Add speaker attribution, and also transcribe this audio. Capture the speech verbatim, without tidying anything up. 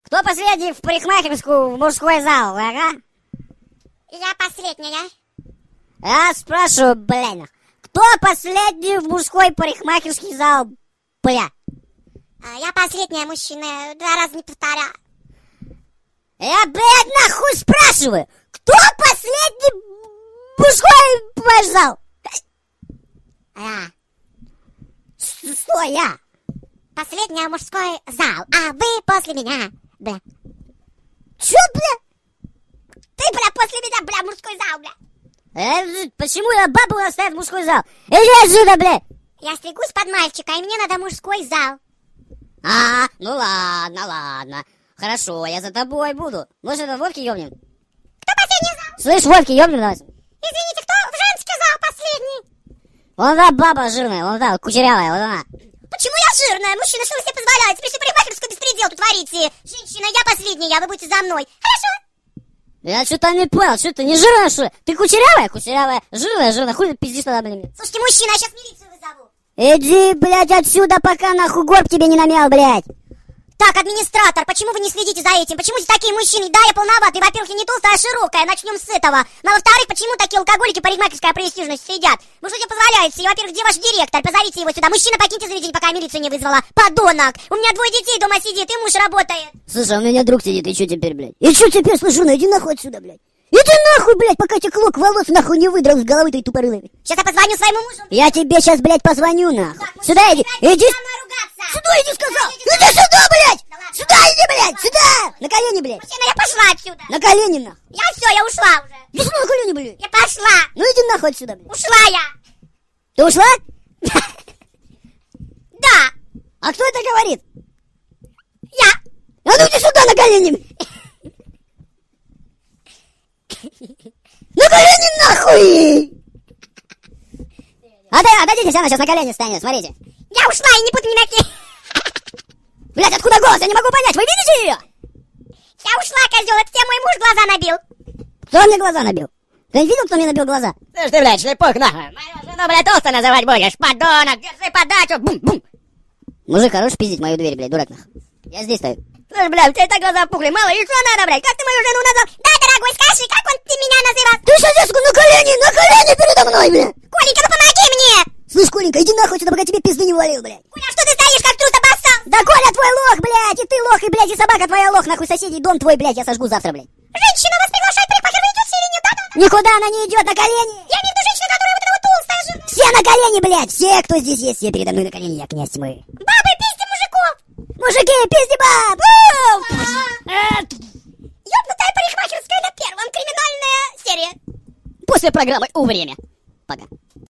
Speaker 1: Кто последний в парикмахерскую в мужской зал, ага?
Speaker 2: Я последняя.
Speaker 1: Я спрашиваю, блин, кто последний в мужской парикмахерский зал, бля?
Speaker 2: А, я последняя мужчина, два раза не повторяю.
Speaker 1: Я, блядь, нахуй спрашиваю, кто последний в мужской ваш зал?
Speaker 2: Я.
Speaker 1: Что я?
Speaker 2: Последняя мужской зал, а вы после меня, бля.
Speaker 1: Чё, бля?
Speaker 2: Ты, бля, после меня, бля, мужской зал, бля.
Speaker 1: Э, почему я бабу оставить в мужской зал? Иди отсюда, бля!
Speaker 2: Я стригусь под мальчика, и мне надо мужской зал.
Speaker 1: А, ну ладно, ладно. Хорошо, я за тобой буду. Может, это водки ёбнем?
Speaker 2: Кто последний зал?
Speaker 1: Слышь, водки ёбнем давай.
Speaker 2: Извините, кто в женский зал последний?
Speaker 1: Вон та баба жирная, вон та, кучерявая, вот она.
Speaker 2: Почему я жирная? Мужчина, что вы себе позволяете? Пришли парикмахерскую беспредел тут творите. Женщина, я последняя, вы будете за мной. Хорошо?
Speaker 1: Я что-то не понял, что ты не жирная, что ли? Ты кучерявая, кучерявая, жирная, жирная, хуй ты пиздишь тогда, блин.
Speaker 2: Слушайте, мужчина, я сейчас милицию вызову.
Speaker 1: Иди, блядь, отсюда, пока нахуй горб тебе не намял, блядь.
Speaker 2: Так, администратор, почему вы не следите за этим? Почему здесь такие мужчины? Да, я полноватый, во-первых, я не толстая, а широкая, начнем с этого. Ну, а во-вторых, почему такие алкоголики парикмахерская престижность сидят? Вы что себе позволяете? И, во-первых, где ваш директор? Позовите его сюда. Мужчина, покиньте заведение, пока я милицию не вызвала. Подонок! У меня двое детей дома сидит, и муж работает.
Speaker 1: Слушай, у меня друг сидит, и что теперь, блядь? И что теперь, слышь, ну иди нахуй отсюда, блядь. Иди нахуй, блядь, пока тебе клок волос нахуй не выдрал с головы твоей тупорылой.
Speaker 2: Сейчас я позвоню своему мужу.
Speaker 1: Я тебе сейчас, блядь, позвоню, нахуй.
Speaker 2: Так,
Speaker 1: сюда иди, иди.
Speaker 2: Сюда
Speaker 1: иди, сказал. Иди сюда, блядь. Да сюда иди, блядь, сюда. На колени, блядь.
Speaker 2: Мужчина, я пошла отсюда.
Speaker 1: На колени, нахуй.
Speaker 2: Я все, я ушла уже.
Speaker 1: Иди сюда на колени, блядь.
Speaker 2: Я пошла.
Speaker 1: Ну иди нахуй отсюда, блядь.
Speaker 2: Ушла я.
Speaker 1: Ты ушла?
Speaker 2: Да.
Speaker 1: А кто это говорит?
Speaker 2: Я.
Speaker 1: А ну иди сюда на колени. На колени нахуй! А ты, отойдитесь, она сейчас на колени станет, смотрите.
Speaker 2: Я ушла и не буду ни на кем.
Speaker 1: Блядь, откуда голос? Я не могу понять, вы видите ее?
Speaker 2: Я ушла, козел, это тебе мой муж глаза набил.
Speaker 1: Кто мне глаза набил? Ты не видел, кто мне набил глаза?
Speaker 3: Слышь ты, блядь, шлепок нахуй. Мою жену, блядь, толсто называть будешь, подонок, держи подачу, бум-бум.
Speaker 1: Мужик, хорош пиздить мою дверь, блядь, дурак нахуй. Я здесь стою.
Speaker 3: Слышь, блядь, у тебя и так глаза опухли, мало, и что надо, блядь, как ты мою жену назвал?
Speaker 2: Да, дорогой, скажи, как он ты меня называл?
Speaker 1: Ты что здесь на колени, на колени передо мной, блядь!
Speaker 2: Коленька, ну помоги мне!
Speaker 1: Слышь, Коленька, иди нахуй сюда, пока тебе пизды не валил, блядь.
Speaker 2: Коля, что ты стоишь, как трус обоссал?
Speaker 1: Да Коля твой лох, блядь, и ты лох, и, блядь, и собака твоя лох, нахуй, соседей дом твой, блядь, я сожгу завтра, блядь.
Speaker 2: Женщина вас приглашает парикмахер, вы идете или нет? Да, да, да.
Speaker 1: Никуда она не идет, на колени!
Speaker 2: Я имею в виду женщина, которая вот эта вот толстая жирная.
Speaker 1: Все на колени, блядь, все, кто здесь есть, все передо мной на колени, я князь тьмы.
Speaker 2: Бабы, пизди мужиков!
Speaker 1: Мужики, пизди баб!
Speaker 2: Ёбнутая парикмахерская на первом, криминальная серия.
Speaker 3: После программы «У время». Пока.